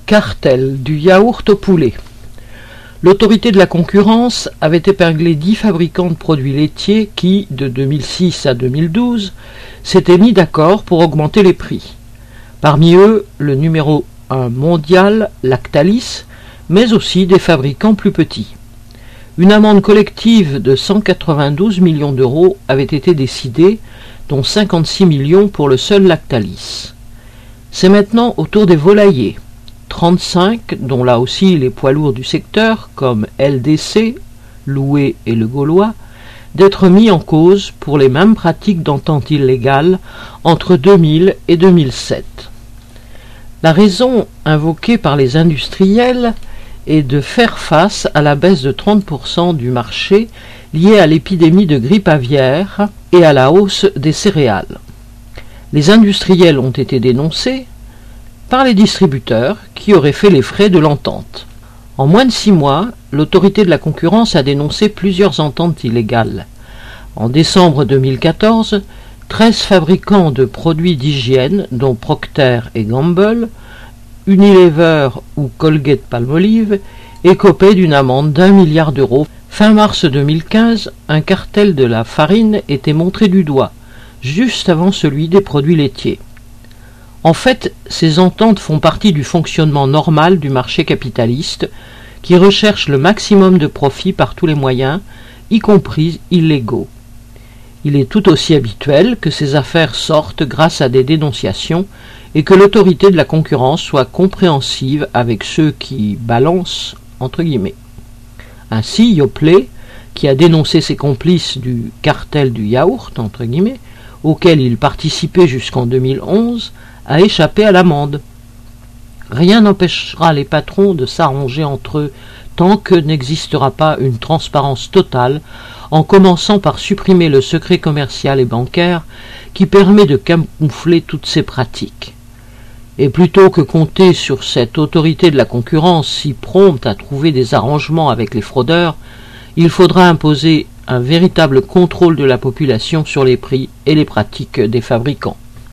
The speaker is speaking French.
Cartel du yaourt au poulet. L'autorité de la concurrence avait épinglé 10 fabricants de produits laitiers qui, de 2006 à 2012, s'étaient mis d'accord pour augmenter les prix. Parmi eux, le numéro 1 mondial, Lactalis, mais aussi des fabricants plus petits. Une amende collective de 192 millions d'euros avait été décidée, dont 56 millions pour le seul Lactalis. C'est maintenant au tour des volaillers. 35, dont là aussi les poids lourds du secteur, comme LDC, Loué et Le Gaulois, d'être mis en cause pour les mêmes pratiques d'entente illégale entre 2000 et 2007. La raison invoquée par les industriels est de faire face à la baisse de 30% du marché liée à l'épidémie de grippe aviaire et à la hausse des céréales. Les industriels ont été dénoncés par les distributeurs qui auraient fait les frais de l'entente. En moins de 6 mois, l'autorité de la concurrence a dénoncé plusieurs ententes illégales. En décembre 2014, 13 fabricants de produits d'hygiène, dont Procter & Gamble, Unilever ou Colgate-Palmolive, écopaient d'une amende d'1 milliard d'euros. Fin mars 2015, un cartel de la farine était montré du doigt, juste avant celui des produits laitiers. En fait, ces ententes font partie du fonctionnement normal du marché capitaliste qui recherche le maximum de profit par tous les moyens, y compris illégaux. Il est tout aussi habituel que ces affaires sortent grâce à des dénonciations et que l'autorité de la concurrence soit compréhensive avec ceux qui balancent, entre guillemets. Ainsi, Yoplait, qui a dénoncé ses complices du cartel du yaourt, entre guillemets, auquel il participait jusqu'en 2011, a échappé à l'amende. Rien n'empêchera les patrons de s'arranger entre eux tant que n'existera pas une transparence totale, en commençant par supprimer le secret commercial et bancaire qui permet de camoufler toutes ces pratiques. Et plutôt que compter sur cette autorité de la concurrence si prompte à trouver des arrangements avec les fraudeurs, il faudra imposer un véritable contrôle de la population sur les prix et les pratiques des fabricants.